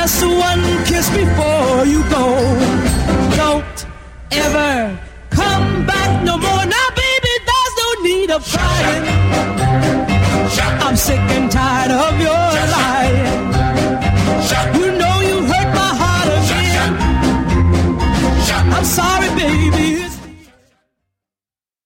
Just one kiss before you go. Don't ever come back no more. Now, baby, there's no need of crying.